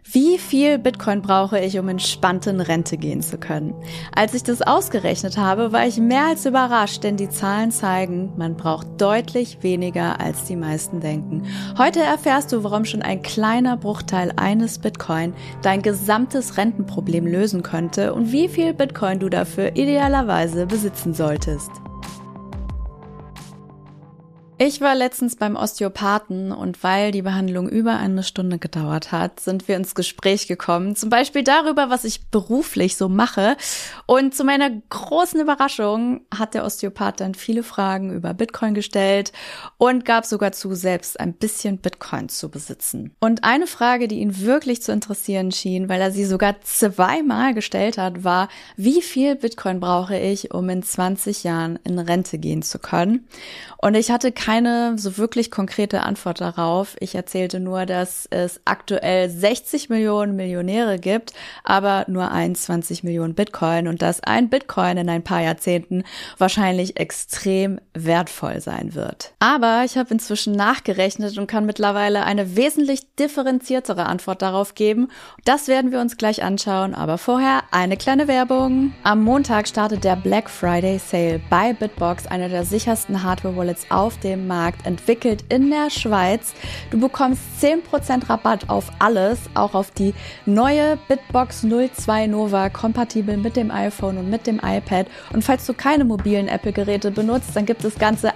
Wie viel Bitcoin brauche ich, um entspannt in Rente gehen zu können? Als ich das ausgerechnet habe, war ich mehr als überrascht, denn die Zahlen zeigen, man braucht deutlich weniger, als die meisten denken. Heute erfährst du, warum schon ein kleiner Bruchteil eines Bitcoin dein gesamtes Rentenproblem lösen könnte und wie viel Bitcoin du dafür idealerweise besitzen solltest. Ich war letztens beim Osteopathen und weil die Behandlung über 1 Stunde gedauert hat, sind wir ins Gespräch gekommen. Zum Beispiel darüber, was ich beruflich so mache. Und zu meiner großen Überraschung hat der Osteopath dann viele Fragen über Bitcoin gestellt und gab sogar zu, selbst ein bisschen Bitcoin zu besitzen. Und eine Frage, die ihn wirklich zu interessieren schien, weil er sie sogar 2-mal gestellt hat, war, wie viel Bitcoin brauche ich, um in 20 Jahren in Rente gehen zu können? Und ich hatte keine so wirklich konkrete Antwort darauf. Ich erzählte nur, dass es aktuell 60 Millionen Millionäre gibt, aber nur 21 Millionen Bitcoin und dass ein Bitcoin in ein paar Jahrzehnten wahrscheinlich extrem wertvoll sein wird. Aber ich habe inzwischen nachgerechnet und kann mittlerweile eine wesentlich differenziertere Antwort darauf geben. Das werden wir uns gleich anschauen, aber vorher eine kleine Werbung. Am Montag startet der Black Friday Sale bei Bitbox, einer der sichersten Hardware-Wallets auf dem Markt, entwickelt in der Schweiz. Du bekommst 10% Rabatt auf alles, auch auf die neue Bitbox 02 Nova, kompatibel mit dem iPhone und mit dem iPad. Und falls du keine mobilen Apple-Geräte benutzt, dann gibt es ganze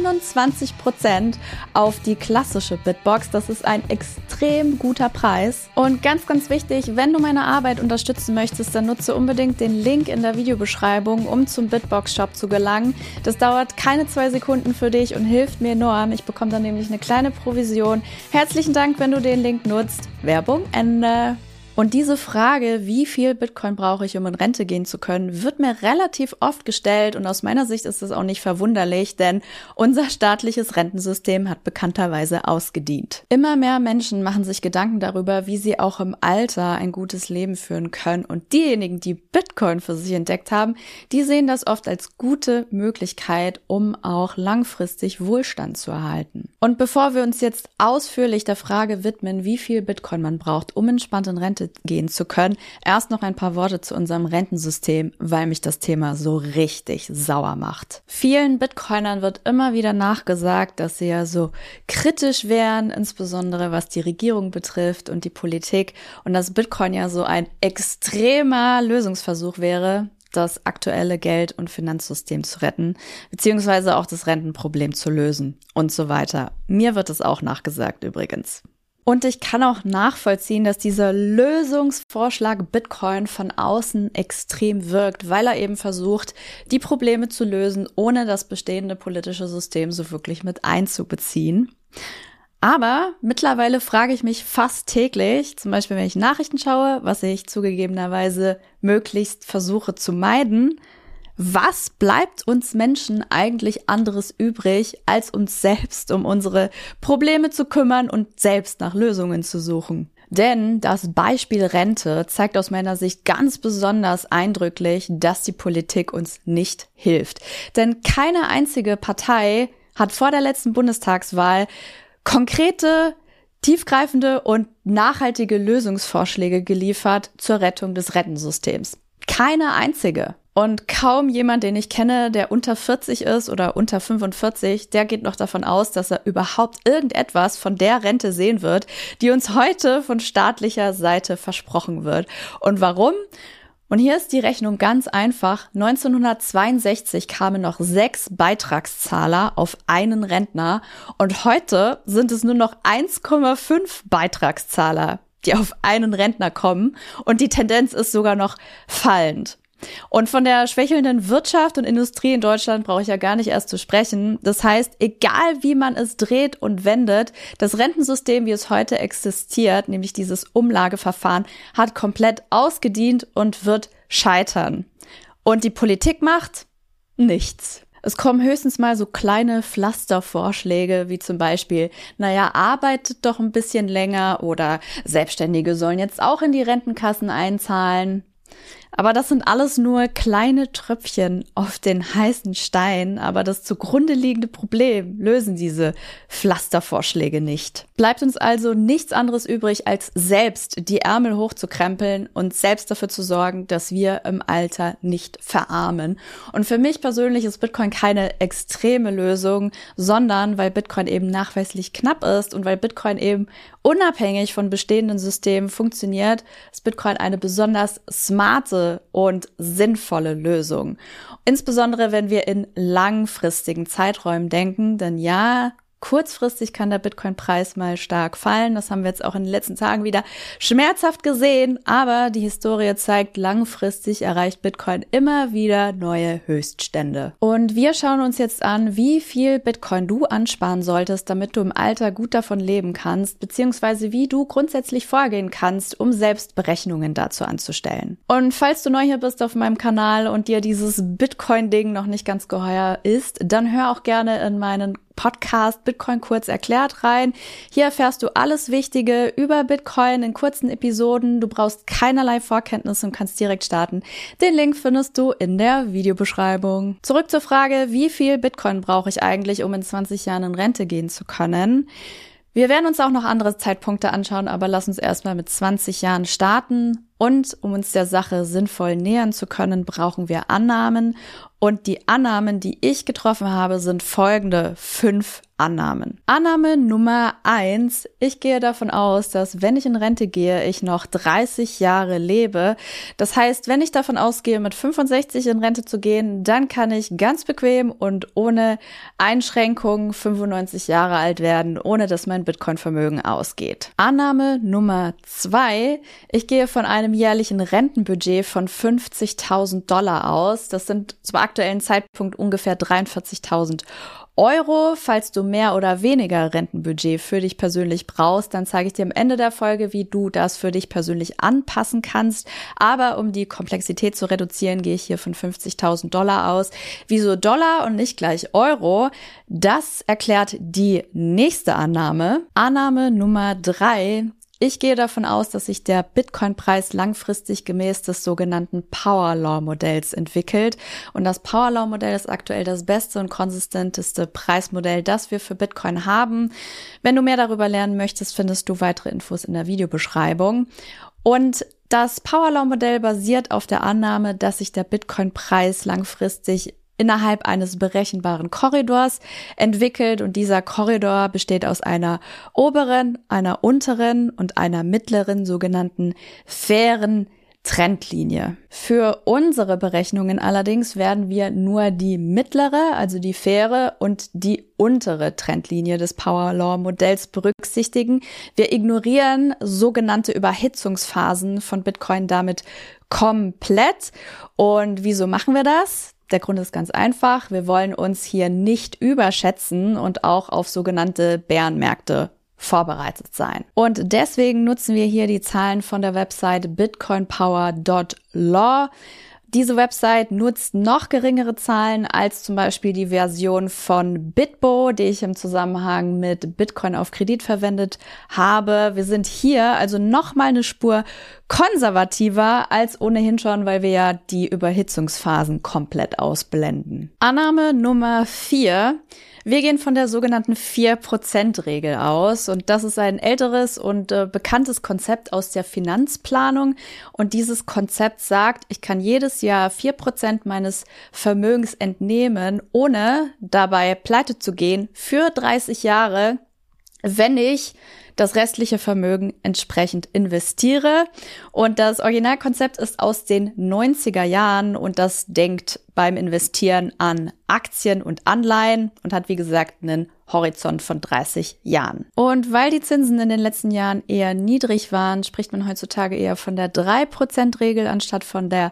21% auf die klassische Bitbox. Das ist ein extrem guter Preis. Und ganz, ganz wichtig, wenn du meine Arbeit unterstützen möchtest, dann nutze unbedingt den Link in der Videobeschreibung, um zum Bitbox-Shop zu gelangen. Das dauert keine 2 Sekunden für dich und hilft mir enorm. Ich bekomme dann nämlich eine kleine Provision. Herzlichen Dank, wenn du den Link nutzt. Werbung Ende. Und diese Frage, wie viel Bitcoin brauche ich, um in Rente gehen zu können, wird mir relativ oft gestellt und aus meiner Sicht ist es auch nicht verwunderlich, denn unser staatliches Rentensystem hat bekannterweise ausgedient. Immer mehr Menschen machen sich Gedanken darüber, wie sie auch im Alter ein gutes Leben führen können und diejenigen, die Bitcoin für sich entdeckt haben, die sehen das oft als gute Möglichkeit, um auch langfristig Wohlstand zu erhalten. Und bevor wir uns jetzt ausführlich der Frage widmen, wie viel Bitcoin man braucht, um entspannt in Rente gehen zu können, erst noch ein paar Worte zu unserem Rentensystem, weil mich das Thema so richtig sauer macht. Vielen Bitcoinern wird immer wieder nachgesagt, dass sie ja so kritisch wären, insbesondere was die Regierung betrifft und die Politik und dass Bitcoin ja so ein extremer Lösungsversuch wäre, das aktuelle Geld- und Finanzsystem zu retten, beziehungsweise auch das Rentenproblem zu lösen und so weiter. Mir wird es auch nachgesagt übrigens. Und ich kann auch nachvollziehen, dass dieser Lösungsvorschlag Bitcoin von außen extrem wirkt, weil er eben versucht, die Probleme zu lösen, ohne das bestehende politische System so wirklich mit einzubeziehen. Aber mittlerweile frage ich mich fast täglich, zum Beispiel wenn ich Nachrichten schaue, was ich zugegebenerweise möglichst versuche zu meiden, was bleibt uns Menschen eigentlich anderes übrig, als uns selbst um unsere Probleme zu kümmern und selbst nach Lösungen zu suchen? Denn das Beispiel Rente zeigt aus meiner Sicht ganz besonders eindrücklich, dass die Politik uns nicht hilft. Denn keine einzige Partei hat vor der letzten Bundestagswahl konkrete, tiefgreifende und nachhaltige Lösungsvorschläge geliefert zur Rettung des Rentensystems. Keine einzige. Und kaum jemand, den ich kenne, der unter 40 ist oder unter 45, der geht noch davon aus, dass er überhaupt irgendetwas von der Rente sehen wird, die uns heute von staatlicher Seite versprochen wird. Und warum? Und hier ist die Rechnung ganz einfach. 1962 kamen noch 6 Beitragszahler auf einen Rentner und heute sind es nur noch 1,5 Beitragszahler, die auf einen Rentner kommen und die Tendenz ist sogar noch fallend. Und von der schwächelnden Wirtschaft und Industrie in Deutschland brauche ich ja gar nicht erst zu sprechen. Das heißt, egal wie man es dreht und wendet, das Rentensystem, wie es heute existiert, nämlich dieses Umlageverfahren, hat komplett ausgedient und wird scheitern. Und die Politik macht nichts. Es kommen höchstens mal so kleine Pflastervorschläge, wie zum Beispiel, arbeitet doch ein bisschen länger oder Selbstständige sollen jetzt auch in die Rentenkassen einzahlen. Aber das sind alles nur kleine Tröpfchen auf den heißen Stein, aber das zugrunde liegende Problem lösen diese Pflastervorschläge nicht. Bleibt uns also nichts anderes übrig, als selbst die Ärmel hochzukrempeln und selbst dafür zu sorgen, dass wir im Alter nicht verarmen. Und für mich persönlich ist Bitcoin keine extreme Lösung, sondern weil Bitcoin eben nachweislich knapp ist und weil Bitcoin eben unabhängig von bestehenden Systemen funktioniert, ist Bitcoin eine besonders smarte und sinnvolle Lösung. Insbesondere, wenn wir in langfristigen Zeiträumen denken, denn ja, kurzfristig kann der Bitcoin-Preis mal stark fallen. Das haben wir jetzt auch in den letzten Tagen wieder schmerzhaft gesehen. Aber die Historie zeigt, langfristig erreicht Bitcoin immer wieder neue Höchststände. Und wir schauen uns jetzt an, wie viel Bitcoin du ansparen solltest, damit du im Alter gut davon leben kannst, beziehungsweise wie du grundsätzlich vorgehen kannst, um selbst Berechnungen dazu anzustellen. Und falls du neu hier bist auf meinem Kanal und dir dieses Bitcoin-Ding noch nicht ganz geheuer ist, dann hör auch gerne in meinen Podcast Bitcoin kurz erklärt rein. Hier erfährst du alles Wichtige über Bitcoin in kurzen Episoden. Du brauchst keinerlei Vorkenntnisse und kannst direkt starten. Den Link findest du in der Videobeschreibung. Zurück zur Frage, wie viel Bitcoin brauche ich eigentlich, um in 20 Jahren in Rente gehen zu können? Wir werden uns auch noch andere Zeitpunkte anschauen, aber lass uns erstmal mit 20 Jahren starten. Und um uns der Sache sinnvoll nähern zu können, brauchen wir Annahmen. Und die Annahmen, die ich getroffen habe, sind folgende 5 Annahmen. Annahme Nummer 1. Ich gehe davon aus, dass wenn ich in Rente gehe, ich noch 30 Jahre lebe. Das heißt, wenn ich davon ausgehe, mit 65 in Rente zu gehen, dann kann ich ganz bequem und ohne Einschränkungen 95 Jahre alt werden, ohne dass mein Bitcoin-Vermögen ausgeht. Annahme Nummer 2. Ich gehe von einem jährlichen Rentenbudget von $50.000 aus. Das sind zum aktuellen Zeitpunkt ungefähr 43.000 Euro. Falls du mehr oder weniger Rentenbudget für dich persönlich brauchst, dann zeige ich dir am Ende der Folge, wie du das für dich persönlich anpassen kannst. Aber um die Komplexität zu reduzieren, gehe ich hier von $50.000 aus. Wieso Dollar und nicht gleich Euro? Das erklärt die nächste Annahme. Annahme Nummer 3. Ich gehe davon aus, dass sich der Bitcoin-Preis langfristig gemäß des sogenannten Power Law-Modells entwickelt. Und das Power Law-Modell ist aktuell das beste und konsistenteste Preismodell, das wir für Bitcoin haben. Wenn du mehr darüber lernen möchtest, findest du weitere Infos in der Videobeschreibung. Und das Power Law-Modell basiert auf der Annahme, dass sich der Bitcoin-Preis langfristig innerhalb eines berechenbaren Korridors entwickelt und dieser Korridor besteht aus einer oberen, einer unteren und einer mittleren sogenannten fairen Trendlinie. Für unsere Berechnungen allerdings werden wir nur die mittlere, also die faire und die untere Trendlinie des Power Law Modells berücksichtigen. Wir ignorieren sogenannte Überhitzungsphasen von Bitcoin damit komplett. Und wieso machen wir das? Der Grund ist ganz einfach. Wir wollen uns hier nicht überschätzen und auch auf sogenannte Bärenmärkte vorbereitet sein. Und deswegen nutzen wir hier die Zahlen von der Website bitcoinpower.law. Diese Website nutzt noch geringere Zahlen als zum Beispiel die Version von Bitbo, die ich im Zusammenhang mit Bitcoin auf Kredit verwendet habe. Wir sind hier also noch mal eine Spur konservativer als ohnehin schon, weil wir ja die Überhitzungsphasen komplett ausblenden. Annahme Nummer 4. Wir gehen von der sogenannten 4%-Regel aus und das ist ein älteres und bekanntes Konzept aus der Finanzplanung und dieses Konzept sagt, ich kann jedes Jahr 4% meines Vermögens entnehmen, ohne dabei pleite zu gehen für 30 Jahre, wenn ich das restliche Vermögen entsprechend investiere. Und das Originalkonzept ist aus den 90er Jahren und das denkt beim Investieren an Aktien und Anleihen und hat, wie gesagt, einen Horizont von 30 Jahren. Und weil die Zinsen in den letzten Jahren eher niedrig waren, spricht man heutzutage eher von der 3%-Regel anstatt von der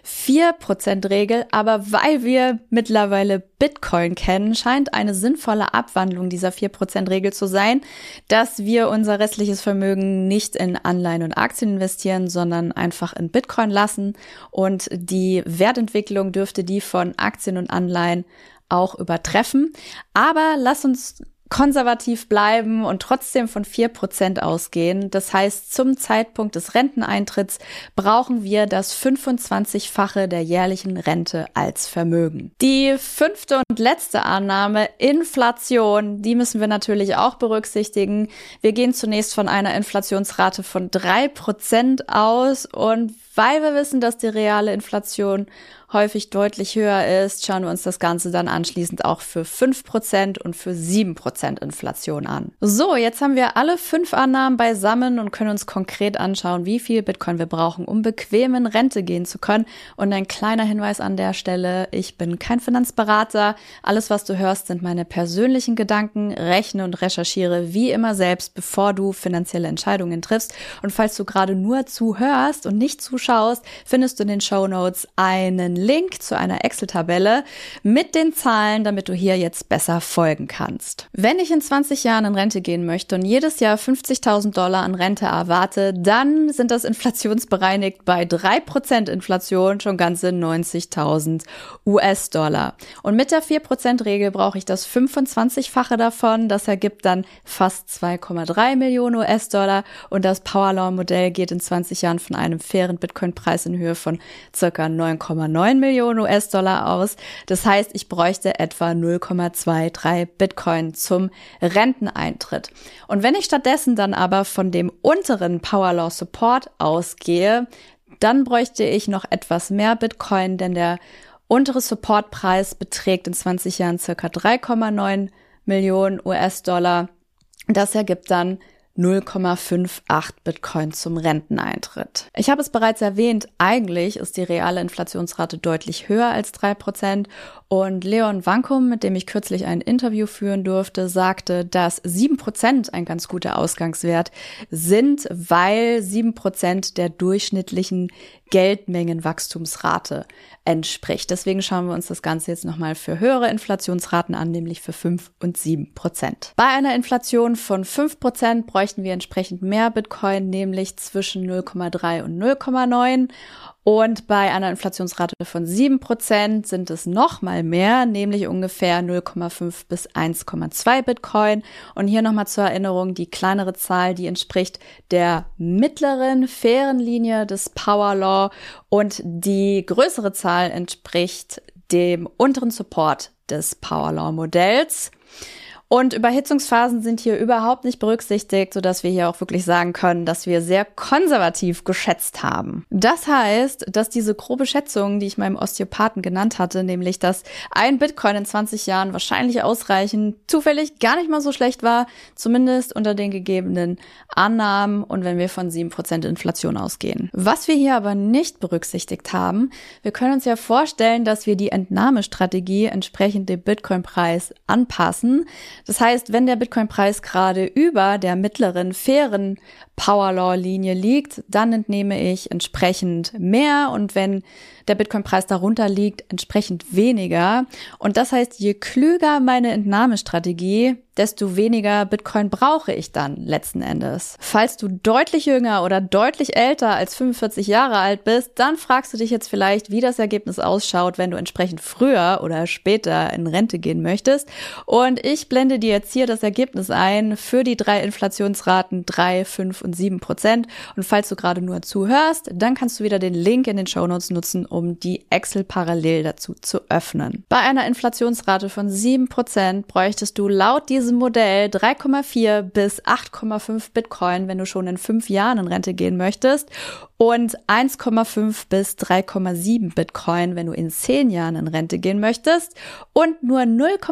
4%-Regel. Aber weil wir mittlerweile Bitcoin kennen, scheint eine sinnvolle Abwandlung dieser 4%-Regel zu sein, dass wir unser restliches Vermögen nicht in Anleihen und Aktien investieren, sondern einfach in Bitcoin lassen. Und die Wertentwicklung dürfte die von Aktien und Anleihen auch übertreffen. Aber lass uns konservativ bleiben und trotzdem von 4% ausgehen. Das heißt, zum Zeitpunkt des Renteneintritts brauchen wir das 25-fache der jährlichen Rente als Vermögen. Die 5. und letzte Annahme, Inflation, die müssen wir natürlich auch berücksichtigen. Wir gehen zunächst von einer Inflationsrate von 3% aus und weil wir wissen, dass die reale Inflation häufig deutlich höher ist, schauen wir uns das Ganze dann anschließend auch für 5% und für 7% Inflation an. So, jetzt haben wir alle 5 Annahmen beisammen und können uns konkret anschauen, wie viel Bitcoin wir brauchen, um bequem in Rente gehen zu können. Und ein kleiner Hinweis an der Stelle, ich bin kein Finanzberater. Alles, was du hörst, sind meine persönlichen Gedanken. Rechne und recherchiere wie immer selbst, bevor du finanzielle Entscheidungen triffst. Und falls du gerade nur zuhörst und nicht zuschaust, findest du in den Shownotes einen Link zu einer Excel-Tabelle mit den Zahlen, damit du hier jetzt besser folgen kannst. Wenn ich in 20 Jahren in Rente gehen möchte und jedes Jahr $50.000 an Rente erwarte, dann sind das inflationsbereinigt bei 3% Inflation schon ganze $90.000. Und mit der 4%-Regel brauche ich das 25-fache davon. Das ergibt dann fast 2,3 Millionen US-Dollar und das Powerlaw-Modell geht in 20 Jahren von einem fairen Bitcoin-Preis in Höhe von ca. 9,9 Millionen US-Dollar aus. Das heißt, ich bräuchte etwa 0,23 Bitcoin zum Renteneintritt. Und wenn ich stattdessen dann aber von dem unteren Powerlaw Support ausgehe, dann bräuchte ich noch etwas mehr Bitcoin, denn der untere Supportpreis beträgt in 20 Jahren ca. 3,9 Millionen US-Dollar. Das ergibt dann 0,58 Bitcoin zum Renteneintritt. Ich habe es bereits erwähnt, eigentlich ist die reale Inflationsrate deutlich höher als 3% und Leon Vankum, mit dem ich kürzlich ein Interview führen durfte, sagte, dass 7% ein ganz guter Ausgangswert sind, weil 7% der durchschnittlichen Geldmengenwachstumsrate entspricht. Deswegen schauen wir uns das Ganze jetzt nochmal für höhere Inflationsraten an, nämlich für 5 und 7%. Bei einer Inflation von 5% bräuchten wir entsprechend mehr Bitcoin, nämlich zwischen 0,3 und 0,9. Und bei einer Inflationsrate von 7% sind es nochmal mehr, nämlich ungefähr 0,5 bis 1,2 Bitcoin. Und hier nochmal zur Erinnerung, die kleinere Zahl, die entspricht der mittleren, fairen Linie des Power Law und die größere Zahl entspricht dem unteren Support des Power Law Modells. Und Überhitzungsphasen sind hier überhaupt nicht berücksichtigt, sodass wir hier auch wirklich sagen können, dass wir sehr konservativ geschätzt haben. Das heißt, dass diese grobe Schätzung, die ich meinem Osteopathen genannt hatte, nämlich dass ein Bitcoin in 20 Jahren wahrscheinlich ausreichend zufällig gar nicht mal so schlecht war, zumindest unter den gegebenen Annahmen und wenn wir von 7% Inflation ausgehen. Was wir hier aber nicht berücksichtigt haben, wir können uns ja vorstellen, dass wir die Entnahmestrategie entsprechend dem Bitcoin-Preis anpassen. Das heißt, wenn der Bitcoin-Preis gerade über der mittleren, fairen Power-Law-Linie liegt, dann entnehme ich entsprechend mehr und wenn der Bitcoin-Preis darunter liegt, entsprechend weniger. Und das heißt, je klüger meine Entnahmestrategie, desto weniger Bitcoin brauche ich dann letzten Endes. Falls du deutlich jünger oder deutlich älter als 45 Jahre alt bist, dann fragst du dich jetzt vielleicht, wie das Ergebnis ausschaut, wenn du entsprechend früher oder später in Rente gehen möchtest. Und ich blende dir jetzt hier das Ergebnis ein für die 3 Inflationsraten, 3, 5 und 7%. Und falls du gerade nur zuhörst, dann kannst du wieder den Link in den Shownotes nutzen, um die Excel parallel dazu zu öffnen. Bei einer Inflationsrate von 7% bräuchtest du laut diesem Modell 3,4 bis 8,5 Bitcoin, wenn du schon in 5 Jahren in Rente gehen möchtest und 1,5 bis 3,7 Bitcoin, wenn du in 10 Jahren in Rente gehen möchtest und nur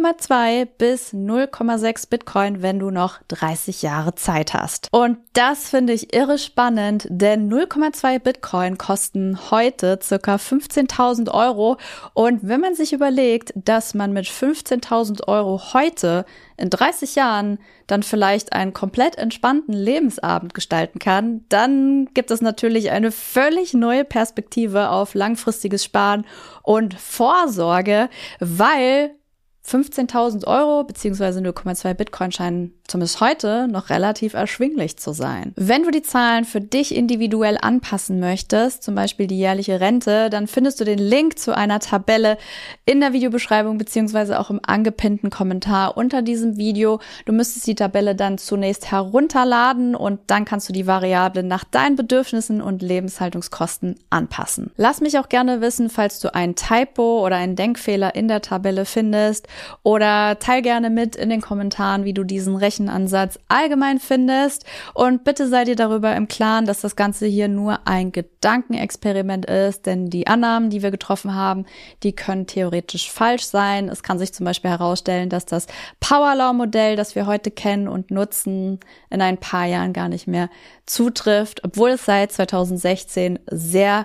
0,2 bis 0,6 Bitcoin, wenn du noch 30 Jahre Zeit hast. Und das finde ich irre spannend, denn 0,2 Bitcoin kosten heute ca. 15.000 Euro und wenn man sich überlegt, dass man mit 15.000 Euro heute in 30 Jahren dann vielleicht einen komplett entspannten Lebensabend gestalten kann, dann gibt es natürlich eine völlig neue Perspektive auf langfristiges Sparen und Vorsorge, weil 15.000 Euro bzw. 0,2 Bitcoin scheinen zumindest heute, noch relativ erschwinglich zu sein. Wenn du die Zahlen für dich individuell anpassen möchtest, zum Beispiel die jährliche Rente, dann findest du den Link zu einer Tabelle in der Videobeschreibung beziehungsweise auch im angepinnten Kommentar unter diesem Video. Du müsstest die Tabelle dann zunächst herunterladen und dann kannst du die Variablen nach deinen Bedürfnissen und Lebenshaltungskosten anpassen. Lass mich auch gerne wissen, falls du ein Typo oder einen Denkfehler in der Tabelle findest, oder teil gerne mit in den Kommentaren, wie du diesen Rechenansatz allgemein findest, und bitte sei dir darüber im Klaren, dass das Ganze hier nur ein Gedankenexperiment ist, denn die Annahmen, die wir getroffen haben, die können theoretisch falsch sein. Es kann sich zum Beispiel herausstellen, dass das Power-Law-Modell, das wir heute kennen und nutzen, in ein paar Jahren gar nicht mehr zutrifft, obwohl es seit 2016 sehr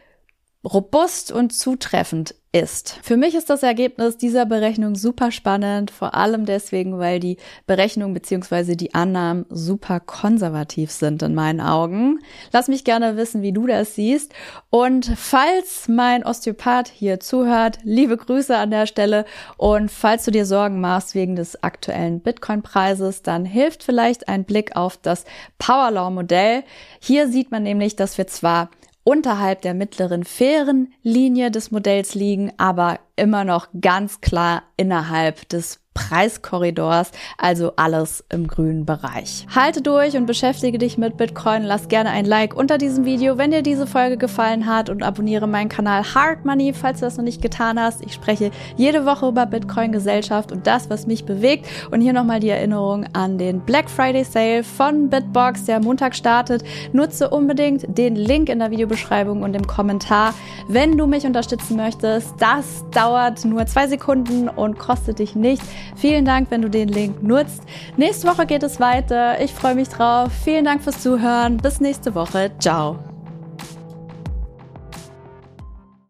robust und zutreffend ist. Für mich ist das Ergebnis dieser Berechnung super spannend, vor allem deswegen, weil die Berechnungen bzw. die Annahmen super konservativ sind in meinen Augen. Lass mich gerne wissen, wie du das siehst. Und falls mein Osteopath hier zuhört, liebe Grüße an der Stelle. Und falls du dir Sorgen machst wegen des aktuellen Bitcoin-Preises, dann hilft vielleicht ein Blick auf das Power-Law-Modell. Hier sieht man nämlich, dass wir zwar unterhalb der mittleren fairen Linie des Modells liegen, aber immer noch ganz klar innerhalb des Preiskorridors, also alles im grünen Bereich. Halte durch und beschäftige dich mit Bitcoin. Lass gerne ein Like unter diesem Video, wenn dir diese Folge gefallen hat, und abonniere meinen Kanal Hard Money, falls du das noch nicht getan hast. Ich spreche jede Woche über Bitcoin, Gesellschaft und das, was mich bewegt. Und hier nochmal die Erinnerung an den Black Friday Sale von Bitbox, der Montag startet. Nutze unbedingt den Link in der Videobeschreibung und im Kommentar, wenn du mich unterstützen möchtest. Das dauert nur 2 Sekunden und kostet dich nichts. Vielen Dank, wenn du den Link nutzt. Nächste Woche geht es weiter. Ich freue mich drauf. Vielen Dank fürs Zuhören. Bis nächste Woche. Ciao.